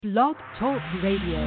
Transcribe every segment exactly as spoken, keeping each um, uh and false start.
Blog Talk Radio.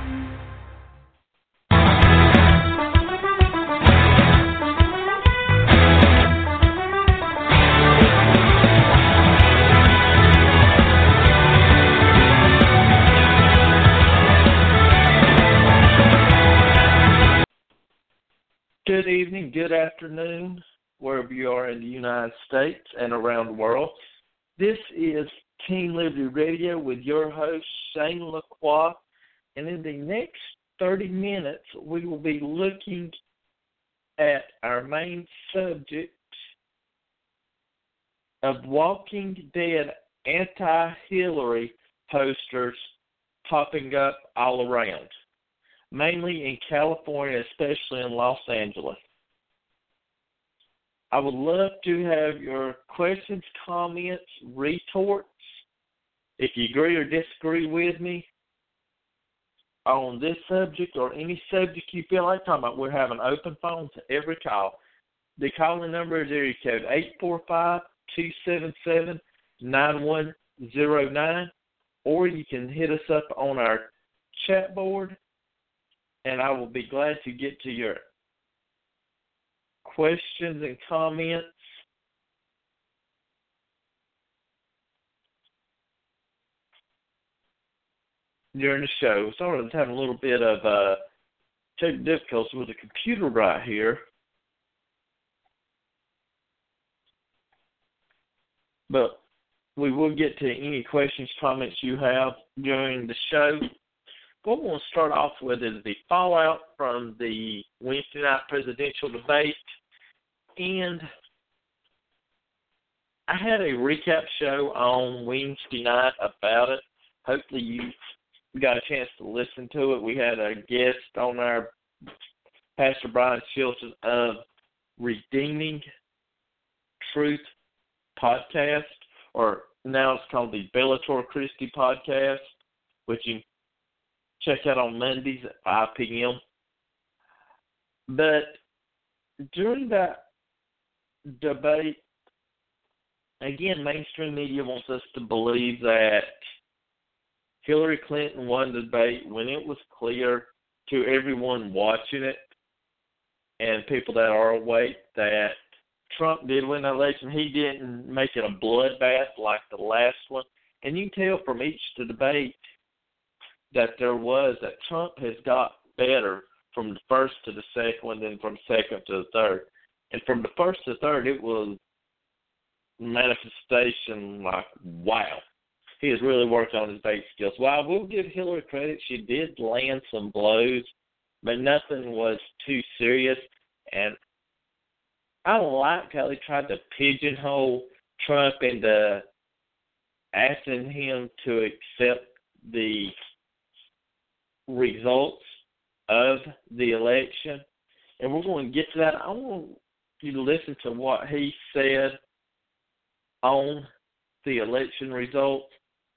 Good evening, good afternoon, wherever you are in the United States and around the world. This is Team Liberty Radio with your host, Shane Lacroix. And in the next thirty minutes, we will be looking at our main subject of Walking Dead anti-Hillary posters popping up all around, mainly in California, especially in Los Angeles. I would love to have your questions, comments, retorts. If you agree or disagree with me on this subject or any subject you feel like talking about, we're having open phone to every call. The calling number is area code eight four five, two seven seven, nine one zero nine, or you can hit us up on our chat board, and I will be glad to get to your questions and comments. During the show. Sorry, I was having a little bit of uh, technical difficulty with the computer right here. But we will get to any questions, comments you have during the show. What we want to start off with is the fallout from the Wednesday night presidential debate. And I had a recap show on Wednesday night about it. Hopefully you got a chance to listen to it. We had a guest on our Pastor Brian Chilton of Redeeming Truth podcast, or now it's called the Bellator Christi podcast, which you check out on Mondays at five p.m. But during that debate, again, mainstream media wants us to believe that Hillary Clinton won the debate when it was clear to everyone watching it and people that are awake that Trump did win the election. He didn't make it a bloodbath like the last one. And you can tell from each debate that there was that Trump has got better from the first to the second one than from second to the third. And from the first to the third, it was manifestation like, wow. He has really worked on his debate skills. Well, I will give Hillary credit. She did land some blows, but nothing was too serious. And I don't like how they tried to pigeonhole Trump into asking him to accept the results of the election. And we're going to get to that. I want you to listen to what he said on the election results,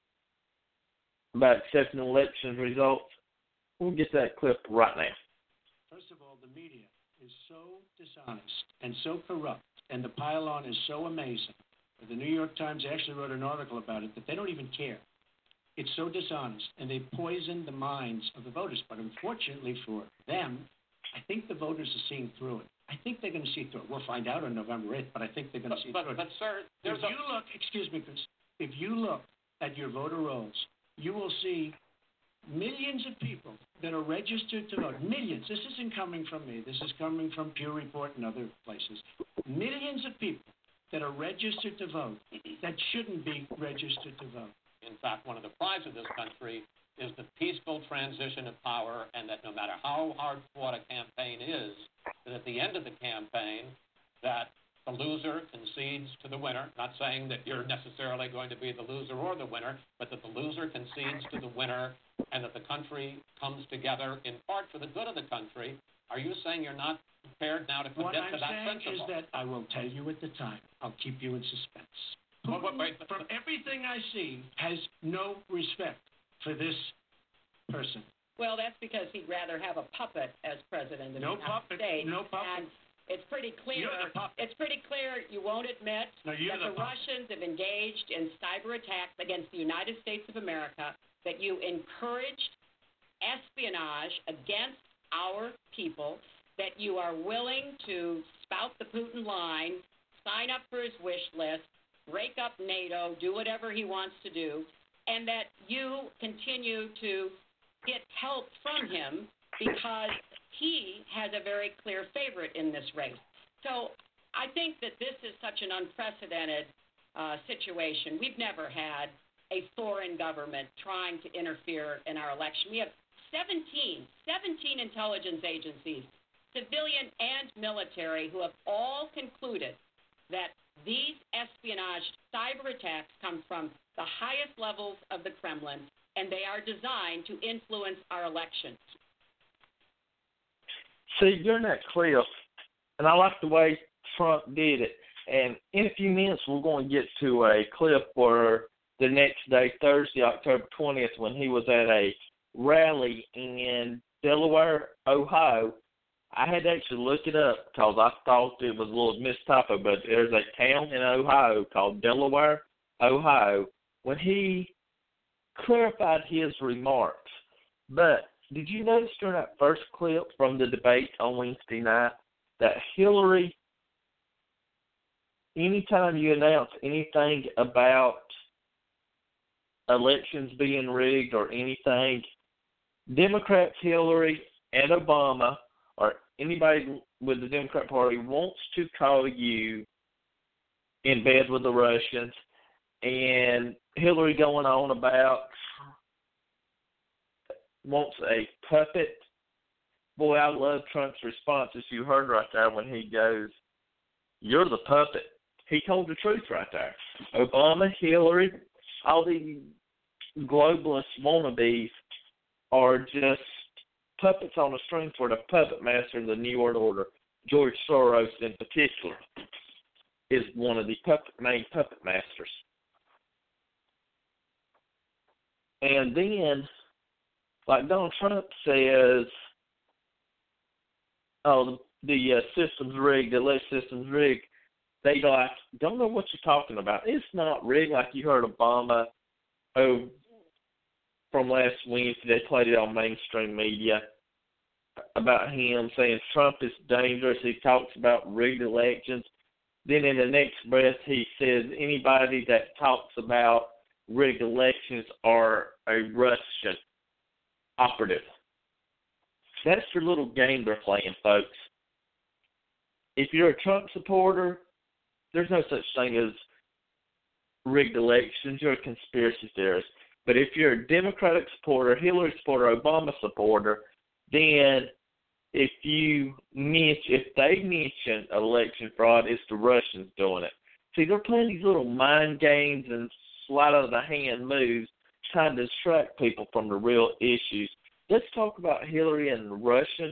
about accepting election results. We'll get that clip right now. First of all, the media is so dishonest and so corrupt, and the pile-on is so amazing. The New York Times actually wrote an article about it that they don't even care. It's so dishonest, and they poison the minds of the voters. But unfortunately for them, I think the voters are seeing through it. I think they're going to see through it. We'll find out on November eighth, but I think they're going to but, see but, through but, it. But, sir, there's if a... you look, excuse me, Chris, if you look at your voter rolls, you will see millions of people that are registered to vote. Millions. This isn't coming from me. This is coming from Pew Report and other places. Millions of people that are registered to vote that shouldn't be registered to vote. In fact, one of the prides of this country is the peaceful transition of power, and that no matter how hard fought a campaign is, that at the end of the campaign, that the loser concedes to the winner. Not saying that you're necessarily going to be the loser or the winner, but that the loser concedes to the winner, and that the country comes together in part for the good of the country. Are you saying you're not prepared now to commit what to that I'm principle? saying is that I will tell you at the time. I'll keep you in suspense. Well, wait, wait, From everything I see, has no respect for this person. Well, that's because he'd rather have a puppet as president of no the United puppet, States. No puppet. And it's pretty clear. It's pretty clear you won't admit no, that the, the Russians have engaged in cyber attacks against the United States of America that you encouraged espionage against our people, that you are willing to spout the Putin line, sign up for his wish list, break up NATO, do whatever he wants to do, and that you continue to get help from him because he has a very clear favorite in this race. So I think that this is such an unprecedented uh, situation. We've never had a foreign government trying to interfere in our election. We have seventeen, seventeen intelligence agencies, civilian and military, who have all concluded that these espionage cyber attacks come from the highest levels of the Kremlin, and they are designed to influence our elections. See, during that clip, and I like the way Trump did it, and in a few minutes we're going to get to a clip where the next day, Thursday, October twentieth, when he was at a rally in Delaware, Ohio. I had to actually look it up because I thought it was a little mistypo, but there's a town in Ohio called Delaware, Ohio, when he clarified his remarks. But did you notice during that first clip from the debate on Wednesday night that Hillary, anytime you announce anything about elections being rigged or anything, Democrats, Hillary, and Obama, or anybody with the Democrat Party, wants to call you in bed with the Russians, and Hillary going on about wants a puppet. Boy, I love Trump's responses. You heard right there when he goes, "You're the puppet." He told the truth right there. Obama, Hillary, all the globalist wannabes are just puppets on a string for the puppet master of the New World Order. George Soros, in particular, is one of the puppet, main puppet masters. And then, like Donald Trump says, oh, the, the uh, system's rigged, the election system's rigged. They like, don't know what you're talking about. It's not rigged, like you heard Obama oh, from last Wednesday. They played it on mainstream media about him saying Trump is dangerous. He talks about rigged elections. Then in the next breath, he says anybody that talks about rigged elections are a Russian operative. That's your little game they're playing, folks. If you're a Trump supporter, there's no such thing as rigged elections. You're a conspiracy theorist. But if you're a Democratic supporter, Hillary supporter, Obama supporter, then if you mention, if they mention election fraud, it's the Russians doing it. See, they're playing these little mind games and sleight of the hand moves, trying to distract people from the real issues. Let's talk about Hillary and the Russian.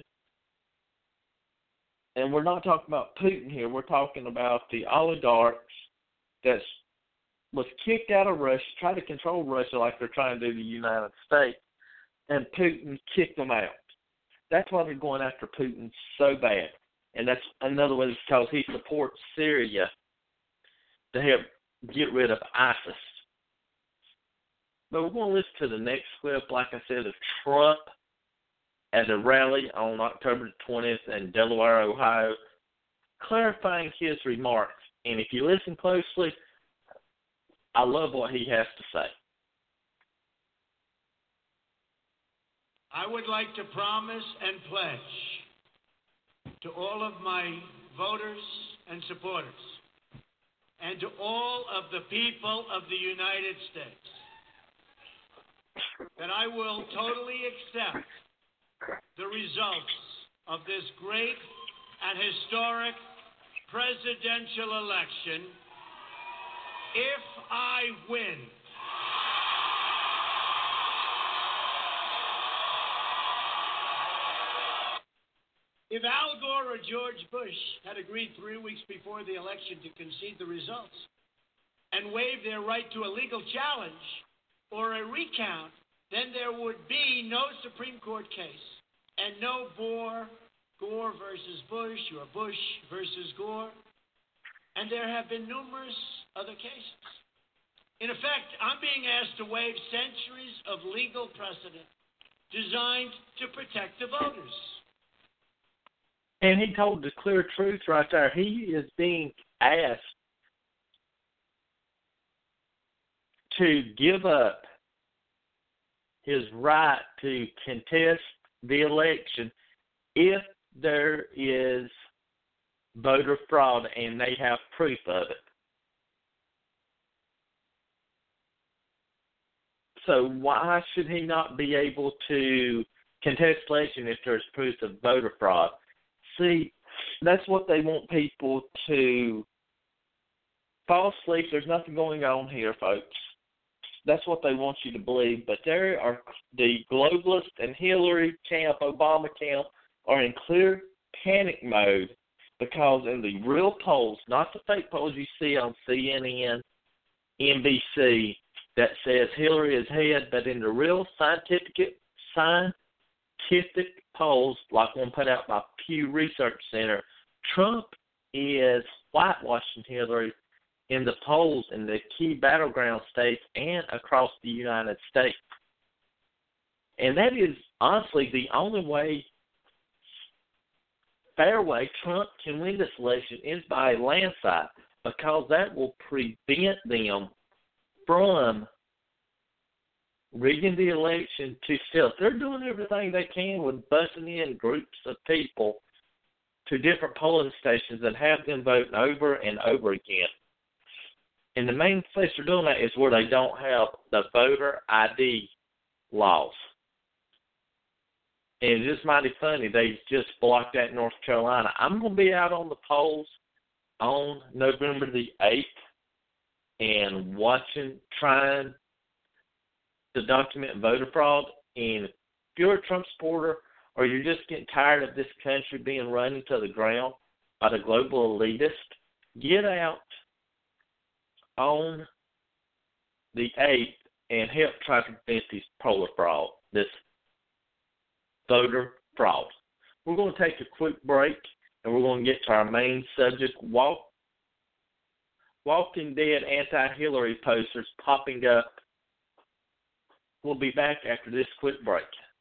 And we're not talking about Putin here. We're talking about the oligarchs that was kicked out of Russia, tried to control Russia like they're trying to do the United States, and Putin kicked them out. That's why they're going after Putin so bad. And that's another way because he supports Syria to help get rid of ISIS. But we're going to listen to the next clip, like I said, of Trump at a rally on October twentieth in Delaware, Ohio, clarifying his remarks. And if you listen closely, I love what he has to say. I would like to promise and pledge to all of my voters and supporters and to all of the people of the United States that I will totally accept the results of this great and historic presidential election if I win. If Al Gore or George Bush had agreed three weeks before the election to concede the results and waive their right to a legal challenge or a recount, then there would be no Supreme Court case and no Gore, Gore versus Bush or Bush versus Gore. And there have been numerous other cases. In effect, I'm being asked to waive centuries of legal precedent designed to protect the voters. And he told the clear truth right there. He is being asked to give up his right to contest the election if there is voter fraud and they have proof of it. So why should he not be able to contest election if there's proof of voter fraud? See, that's what they want people to fall asleep. There's nothing going on here, folks. That's what they want you to believe. But there are the globalist and Hillary camp, Obama camp, are in clear panic mode because in the real polls, not the fake polls you see on C N N, N B C, that says Hillary is ahead, but in the real scientific scientific polls, like one put out by Pew Research Center, Trump is whitewashing Hillary in the polls in the key battleground states and across the United States. And that is honestly the only way, fair way, Trump can win this election is by a landslide, because that will prevent them from rigging the election to steal. They're doing everything they can with busting in groups of people to different polling stations and have them vote over and over again. And the main place they're doing that is where they don't have the voter I D laws. And it's just mighty funny. They just blocked that in North Carolina. I'm going to be out on the polls on November the eighth and watching, trying to document voter fraud. And if you're a Trump supporter or you're just getting tired of this country being run into the ground by the global elitist, get out on the eighth and help try to prevent this polar fraud, this voter fraud. We're going to take a quick break, and we're going to get to our main subject, walk, Walking Dead anti-Hillary posters popping up. We'll be back after this quick break.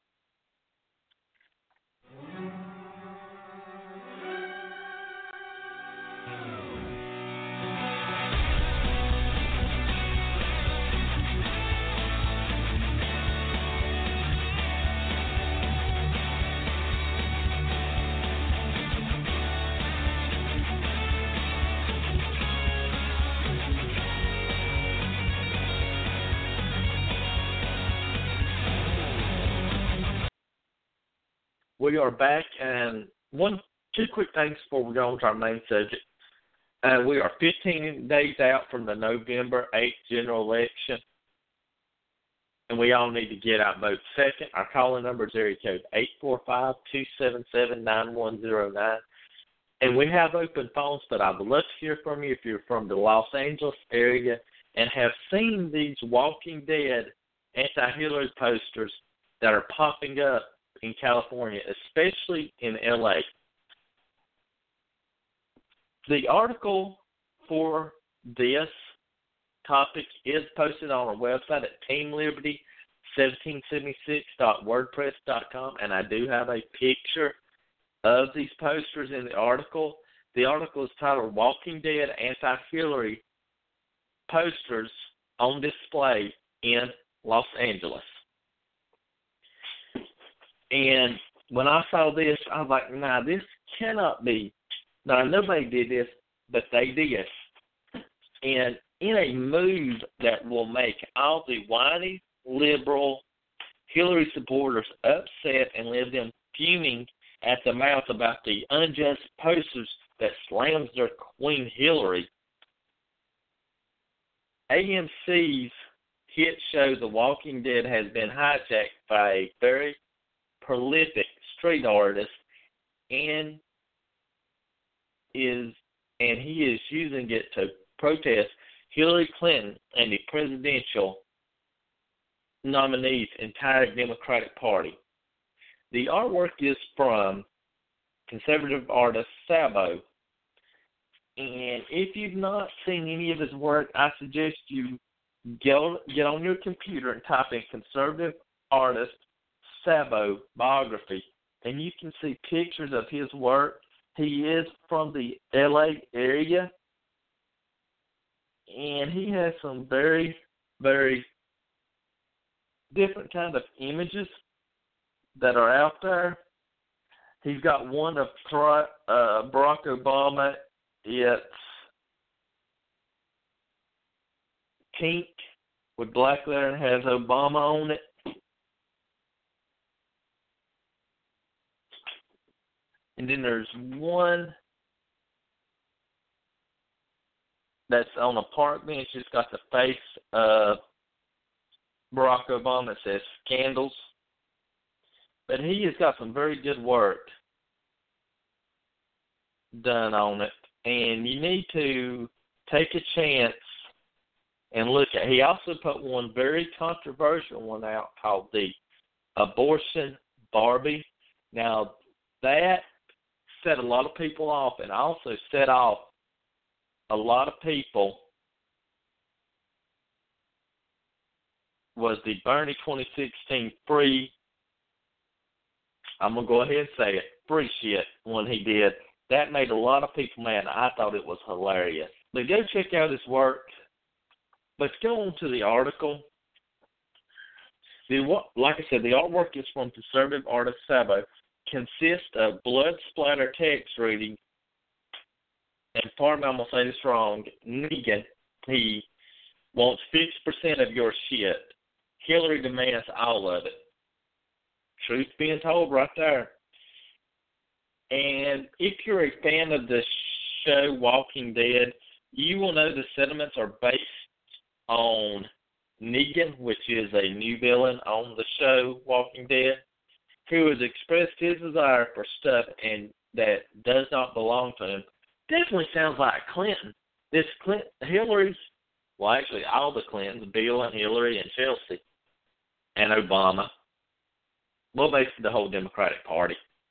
We are back, and one, two quick things before we go on to our main subject. Uh, we are fifteen days out from the November eighth general election, and we all need to get out and vote. Second, our calling number is area code eight four five, two seven seven, nine one zero nine. And we have open phones, but I would love to hear from you if you're from the Los Angeles area and have seen these Walking Dead anti-Hillary posters that are popping up in California, especially in L A. The article for this topic is posted on our website at team liberty seventeen seventy-six dot wordpress dot com, and I do have a picture of these posters in the article. The article is titled Walking Dead Anti-Hillary Posters on Display in Los Angeles. And when I saw this, I was like, nah, this cannot be. Now, nobody did this, but they did. And in a move that will make all the whiny, liberal Hillary supporters upset and leave them fuming at the mouth about the unjust posters that slams their Queen Hillary, A M C's hit show The Walking Dead has been hijacked by a very prolific street artist, and is and he is using it to protest Hillary Clinton and the presidential nominee's entire Democratic Party. The artwork is from conservative artist Sabo, and if you've not seen any of his work, I suggest you get on, get on your computer and type in conservative artist Sabo biography, and you can see pictures of his work. He is from the L A area, and he has some very, very different kind of images that are out there. He's got one of uh, Barack Obama. It's pink with black letter and has Obama on it. And then there's one that's on a park bench. It's got the face of Barack Obama. It says Scandals. But he has got some very good work done on it. And you need to take a chance and look at it. He also put one very controversial one out called the Abortion Barbie. Now, that set a lot of people off, and also set off a lot of people was the Bernie twenty sixteen free, I'm going to go ahead and say it, free shit when he did. That made a lot of people mad. I thought it was hilarious. But go check out his work. Let's go on to the article. The, like I said, the artwork is from conservative artist Sabo. Consists of blood splatter text reading, and pardon me, I'm going to say this wrong, Negan, he wants fifty percent of your shit. Hillary demands all of it. Truth being told right there. And if you're a fan of the show Walking Dead, you will know the sentiments are based on Negan, which is a new villain on the show Walking Dead, who has expressed his desire for stuff and that does not belong to him. Definitely sounds like Clinton. This Clinton, Hillary's, well, actually all the Clintons, Bill and Hillary and Chelsea and Obama, well, basically the whole Democratic Party,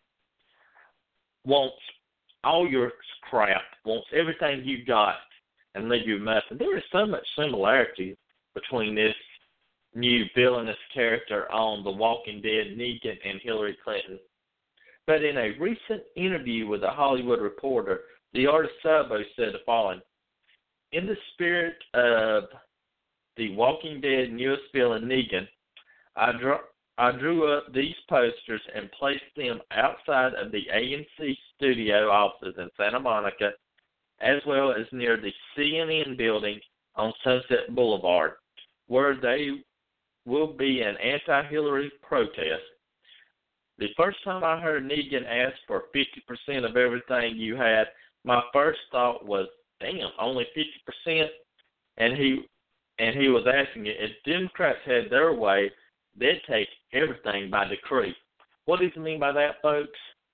wants all your crap, wants everything you got, and leave you with nothing. There is so much similarity between this new villainous character on The Walking Dead, Negan, and Hillary Clinton. But in a recent interview with a Hollywood Reporter, the artist Sabo said the following: in the spirit of The Walking Dead newest villain, Negan, I drew, I drew up these posters and placed them outside of the A M C studio offices in Santa Monica, as well as near the C N N building on Sunset Boulevard, where they will be an anti-Hillary protest. The first time I heard Negan ask for fifty percent of everything you had, my first thought was, damn, only fifty percent? And he and he was asking it, if Democrats had their way, they'd take everything by decree. What does he mean by that, folks?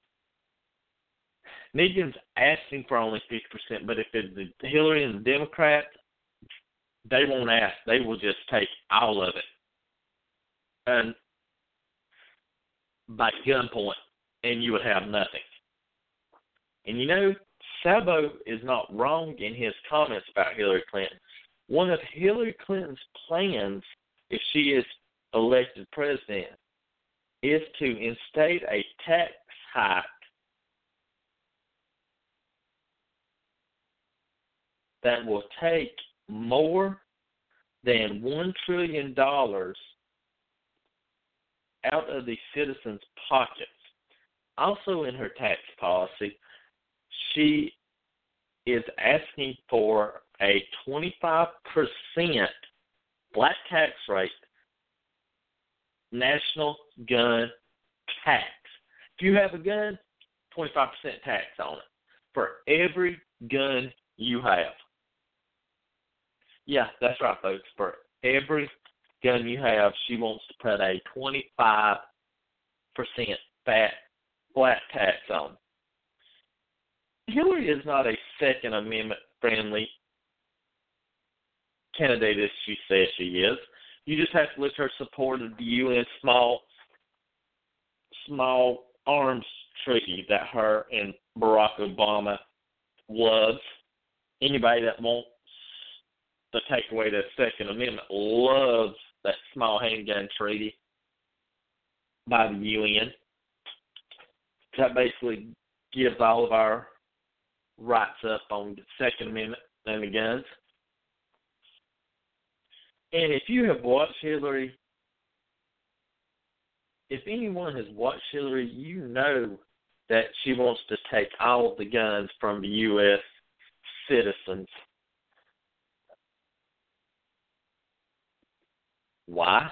Negan's asking for only fifty percent, but if it's the Hillary and the Democrats, they won't ask. They will just take all of it. And by gunpoint, and you would have nothing. And you know, Sabo is not wrong in his comments about Hillary Clinton. One of Hillary Clinton's plans, if she is elected president, is to instate a tax hike that will take more than one trillion dollars out of the citizens' pockets. Also in her tax policy, she is asking for a twenty-five percent flat tax rate national gun tax. If you have a gun, twenty-five percent tax on it for every gun you have. Yeah, that's right, folks. For every gun you have, she wants to put a twenty-five percent fat, flat tax on. Hillary is not a Second Amendment-friendly candidate as she says she is. You just have to look at her support of the U N small, small arms treaty that her and Barack Obama loves. Anybody that wants the takeaway to the Second Amendment, loves that small handgun treaty by the U N. That basically gives all of our rights up on the Second Amendment and the guns. And if you have watched Hillary, if anyone has watched Hillary, you know that she wants to take all of the guns from the U S citizens. Why?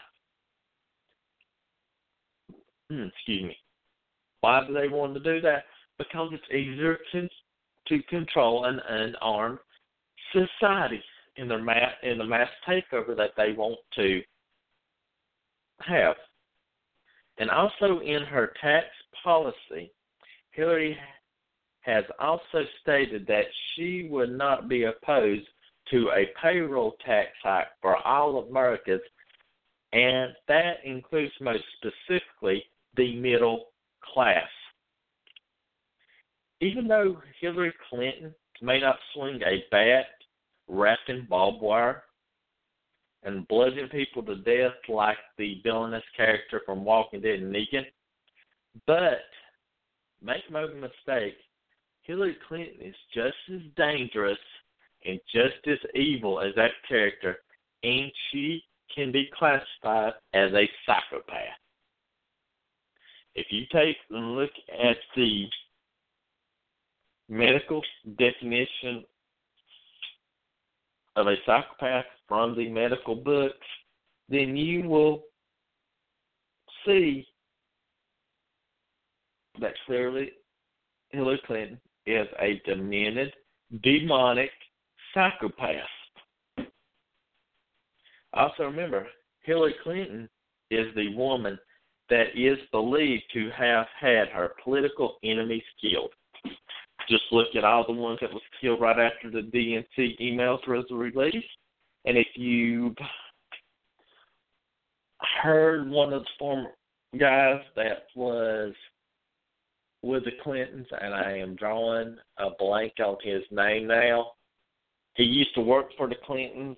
Hmm, excuse me. Why do they want to do that? Because it's easier to, to control an unarmed society in their mass, in the mass takeover that they want to have. And also in her tax policy, Hillary has also stated that she would not be opposed to a payroll tax hike for all Americans, and that includes most specifically the middle class. Even though Hillary Clinton may not swing a bat wrapped in barbed wire and bludgeon people to death like the villainous character from Walking Dead, Negan, but make no mistake, Hillary Clinton is just as dangerous and just as evil as that character, and she can be classified as a psychopath. If you take a look at the medical definition of a psychopath from the medical books, then you will see that clearly Hillary Clinton is a demented, demonic psychopath. Also remember, Hillary Clinton is the woman that is believed to have had her political enemies killed. Just look at all the ones that was killed right after the D N C emails was released. And if you've heard one of the former guys that was with the Clintons, and I am drawing a blank on his name now. He used to work for the Clintons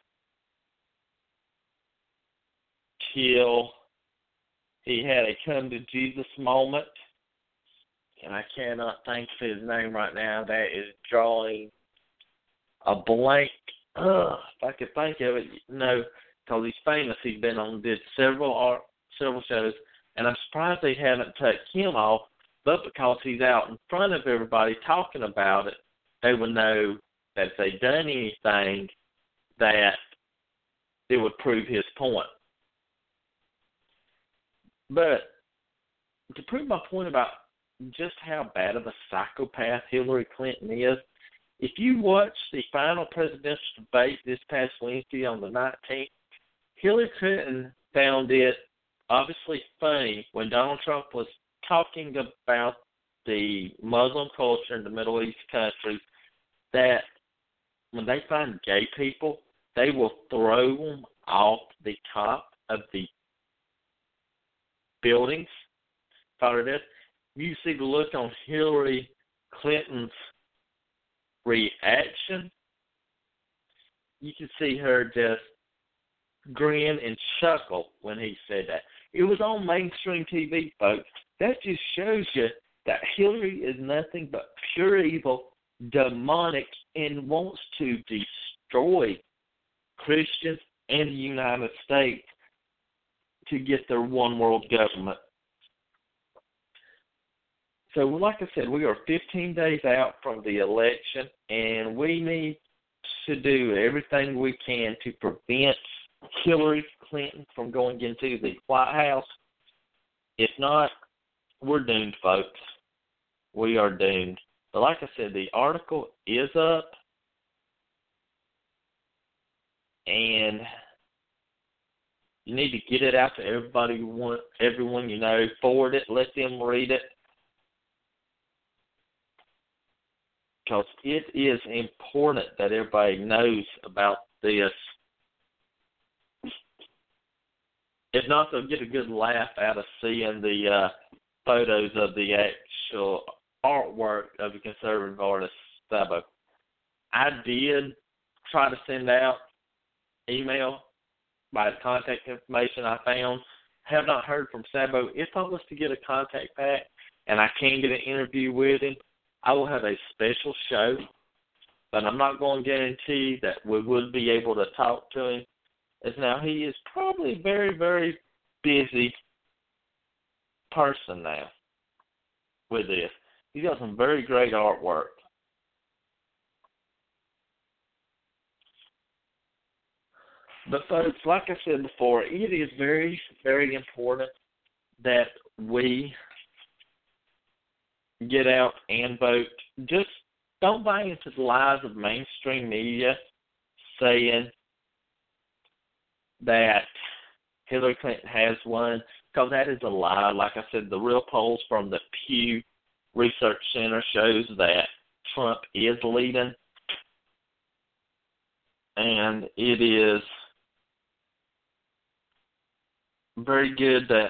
till he had a come to Jesus moment, and I cannot think of his name right now. That is drawing a blank. Ugh, if I could think of it, no, because he's famous. He's been on, did several art, several shows, and I'm surprised they haven't taken him off. But because he's out in front of everybody talking about it, they would know that if they'd done anything, that it would prove his point. But to prove my point about just how bad of a psychopath Hillary Clinton is, if you watch the final presidential debate this past Wednesday on the nineteenth, Hillary Clinton found it obviously funny when Donald Trump was talking about the Muslim culture in the Middle East countries, that when they find gay people, they will throw them off the top of the buildings. Thought of this. You see the look on Hillary Clinton's reaction. You can see her just grin and chuckle when he said that. It was on mainstream T V, folks. That just shows you that Hillary is nothing but pure evil, demonic, and wants to destroy Christians and the United States to get their one world government. So, like I said, we are fifteen days out from the election, and we need to do everything we can to prevent Hillary Clinton from going into the White House. If not, we're doomed, folks. We are doomed. But like I said, the article is up, and you need to get it out to everybody you want, everyone you know. Forward it, let them read it, because it is important that everybody knows about this. If not, they'll get a good laugh out of seeing the uh, photos of the actual artwork of the conservative artist Sabo. I did try to send out email by the contact information I found. Have not heard from Sabo. If I was to get a contact back and I can get an interview with him, I will have a special show, but I'm not going to guarantee that we would be able to talk to him, as now he is probably a very, very busy person now with this. He's got some very great artwork. But folks, like I said before, it is very, very important that we get out and vote. Just don't buy into the lies of mainstream media saying that Hillary Clinton has won, because that is a lie. Like I said, the real polls from the Pew Research Center shows that Trump is leading, and it is very good that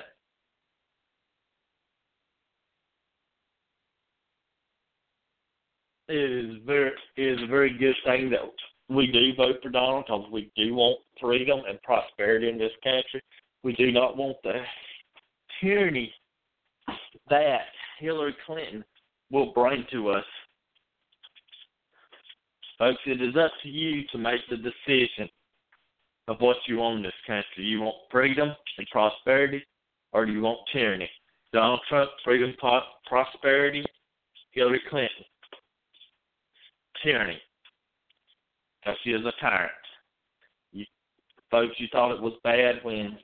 it is very it is a very good thing that we do vote for Donald, because we do want freedom and prosperity in this country. We do not want the tyranny that Hillary Clinton will bring to us. Folks, it is up to you to make the decision of what you want in this country. You want freedom and prosperity, or do you want tyranny? Donald Trump, freedom, prosperity. Hillary Clinton, tyranny. Because she is a tyrant. You, folks, you thought it was bad when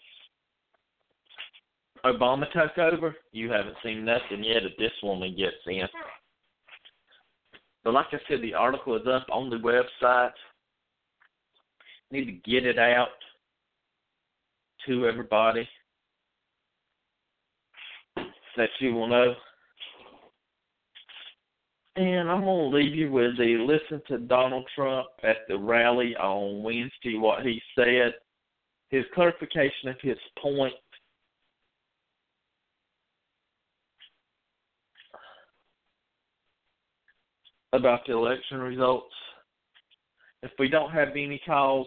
Obama took over? You haven't seen nothing yet if this woman gets in. But like I said, the article is up on the website. Need to get it out to everybody that you will know. And I'm going to leave you with the listen to Donald Trump at the rally on Wednesday, what he said, his clarification of his point. About the election results. If we don't have any calls,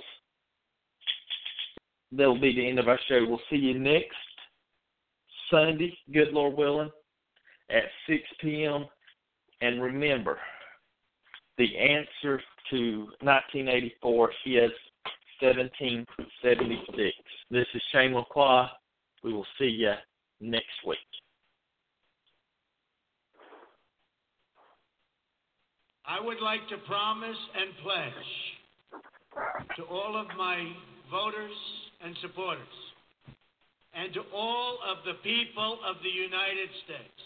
that'll be the end of our show. We'll see you next Sunday, good Lord willing, at six p.m. And remember, the answer to nineteen eighty-four is seventeen seventy-six. This is Shane LaCroix. We will see you next week. I would like to promise and pledge to all of my voters and supporters and to all of the people of the United States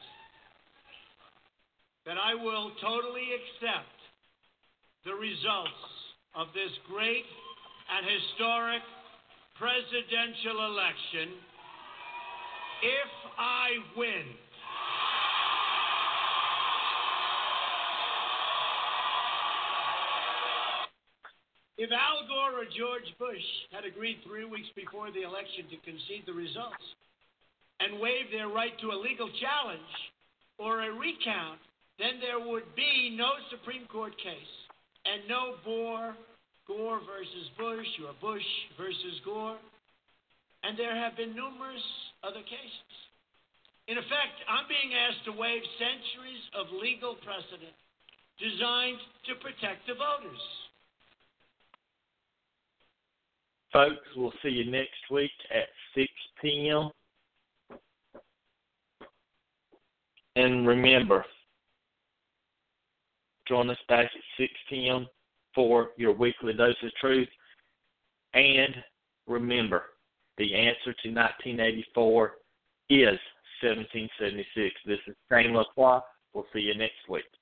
that I will totally accept the results of this great and historic presidential election if I win. If Al Gore or George Bush had agreed three weeks before the election to concede the results and waive their right to a legal challenge or a recount, then there would be no Supreme Court case and no Gore, Gore versus Bush or Bush versus Gore. And there have been numerous other cases. In effect, I'm being asked to waive centuries of legal precedent designed to protect the voters. Folks, we'll see you next week at six p.m. And remember, join us back at six p.m. for your weekly dose of truth. And remember, the answer to nineteen eighty-four is seventeen seventy-six. This is Shane LaCroix. We'll see you next week.